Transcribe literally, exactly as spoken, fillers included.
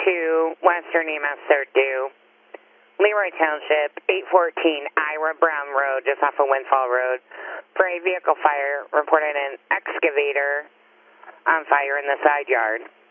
two, Western E M S third due. Leroy Township, eight fourteen Ira Brown Road, just off of Windfall Road, for a vehicle fire, reported an excavator on fire in the side yard.